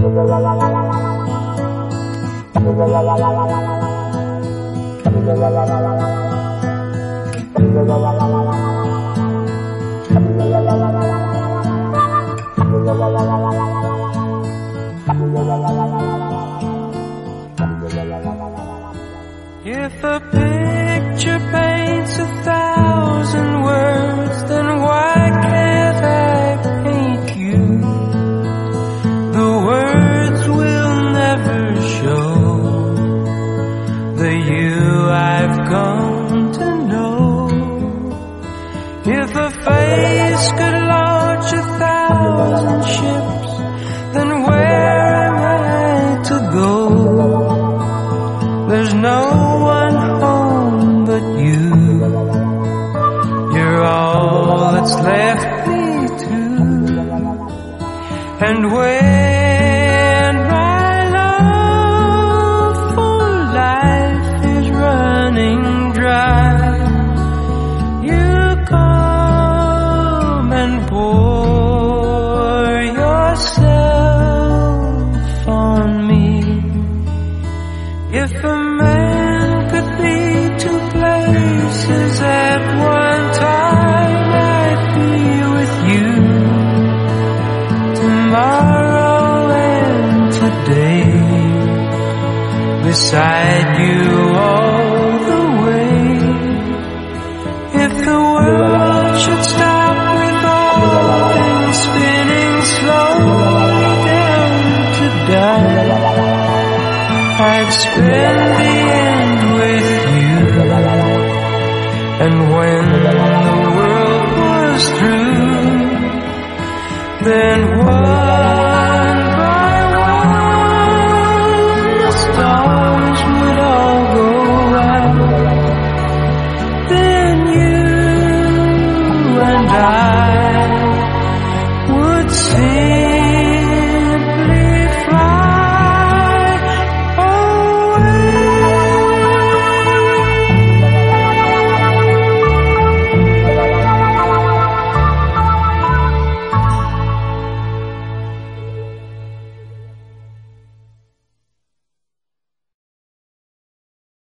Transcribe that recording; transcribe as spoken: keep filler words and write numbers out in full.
If a picture paints a thousand words, then why can't I paint you? The words will never show the you I've come to know. If a face could launch a thousand ships, then where am I to go? There's no one home but you. You're all that's left me to. And when my love for life is running dry, you come and pour yourself on me. If a man could be two places at one time, I'd be with you tomorrow and today, beside you all the way. If the world should stop with all things spinning slowly down to die, I'd spend the end with you. And when the world was through, then what?